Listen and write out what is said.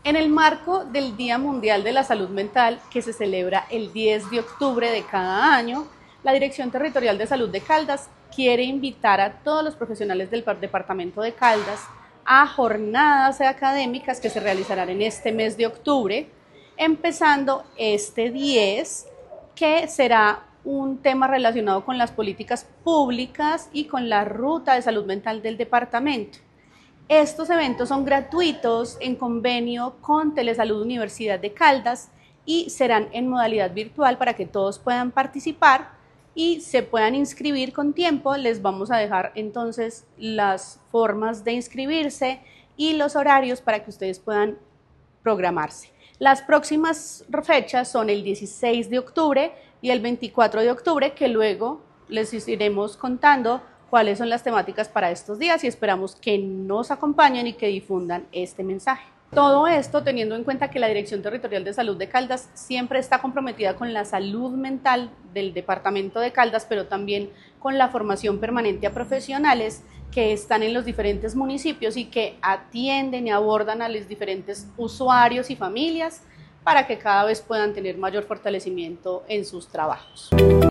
En el marco del Día Mundial de la Salud Mental, que se celebra el 10 de octubre de cada año, la Dirección Territorial de Salud de Caldas quiere invitar a todos los profesionales del departamento de Caldas a jornadas académicas que se realizarán en este mes de octubre, empezando este 10, que será un tema relacionado con las políticas públicas y con la ruta de salud mental del departamento. Estos eventos son gratuitos en convenio con Telesalud Universidad de Caldas y serán en modalidad virtual para que todos puedan participar y se puedan inscribir con tiempo. Les vamos a dejar entonces las formas de inscribirse y los horarios para que ustedes puedan programarse. Las próximas fechas son el 16 de octubre y el 24 de octubre, que luego les iremos contando cuáles son las temáticas para estos días y esperamos que nos acompañen y que difundan este mensaje. Todo esto teniendo en cuenta que la Dirección Territorial de Salud de Caldas siempre está comprometida con la salud mental del departamento de Caldas, pero también con la formación permanente a profesionales que están en los diferentes municipios y que atienden y abordan a los diferentes usuarios y familias para que cada vez puedan tener mayor fortalecimiento en sus trabajos.